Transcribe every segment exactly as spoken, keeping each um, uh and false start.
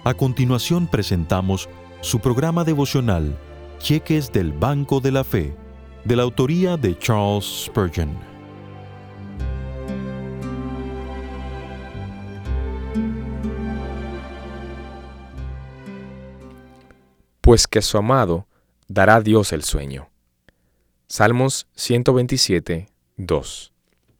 A continuación presentamos su programa devocional, Cheques del Banco de la Fe, de la autoría de Charles Spurgeon. Pues que su amado dará Dios el sueño. Salmos ciento veintisiete, dos.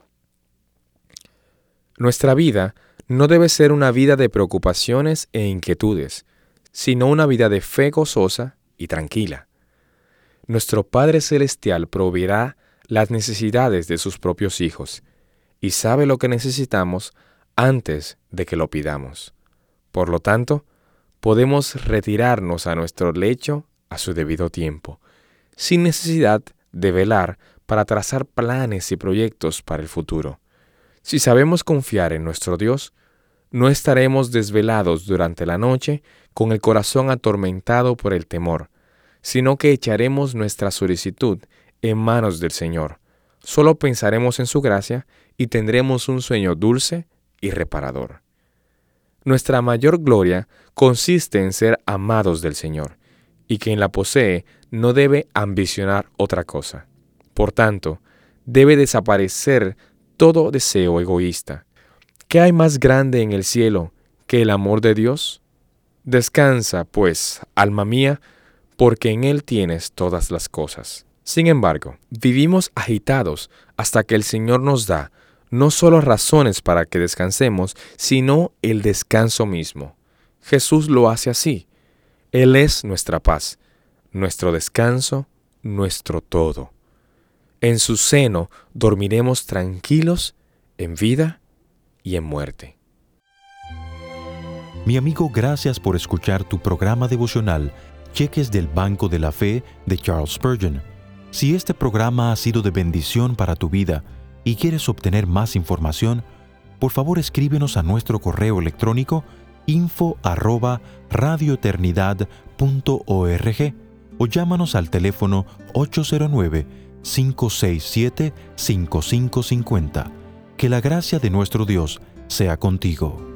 Nuestra vida no debe ser una vida de preocupaciones e inquietudes, sino una vida de fe gozosa y tranquila. Nuestro Padre Celestial proveerá las necesidades de sus propios hijos y sabe lo que necesitamos antes de que lo pidamos. Por lo tanto, podemos retirarnos a nuestro lecho a su debido tiempo, sin necesidad de velar para trazar planes y proyectos para el futuro. Si sabemos confiar en nuestro Dios, no estaremos desvelados durante la noche con el corazón atormentado por el temor, sino que echaremos nuestra solicitud en manos del Señor. Solo pensaremos en su gracia y tendremos un sueño dulce y reparador. Nuestra mayor gloria consiste en ser amados del Señor, y quien la posee no debe ambicionar otra cosa. Por tanto, debe desaparecer todo deseo egoísta. ¿Qué hay más grande en el cielo que el amor de Dios? Descansa, pues, alma mía, porque en Él tienes todas las cosas. Sin embargo, vivimos agitados hasta que el Señor nos da no solo razones para que descansemos, sino el descanso mismo. Jesús lo hace así. Él es nuestra paz, nuestro descanso, nuestro todo. En su seno dormiremos tranquilos en vida y en muerte. Mi amigo, gracias por escuchar tu programa devocional, Cheques del Banco de la Fe, de Charles Spurgeon. Si este programa ha sido de bendición para tu vida y quieres obtener más información, por favor escríbenos a nuestro correo electrónico info arroba radioeternidad punto org o llámanos al teléfono ocho cero nueve, cinco seis siete, cinco cinco cinco cero. Que la gracia de nuestro Dios sea contigo.